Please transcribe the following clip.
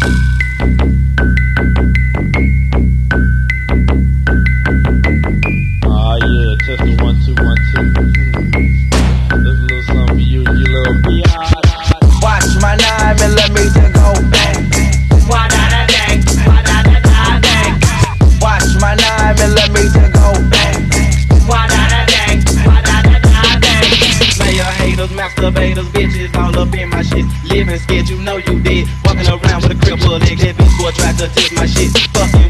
Masturbators, bitches all up in my shit. Living scared, you know you did. Walking around with a crippled leg. That bitch boy tried to take my shit. Fuck you.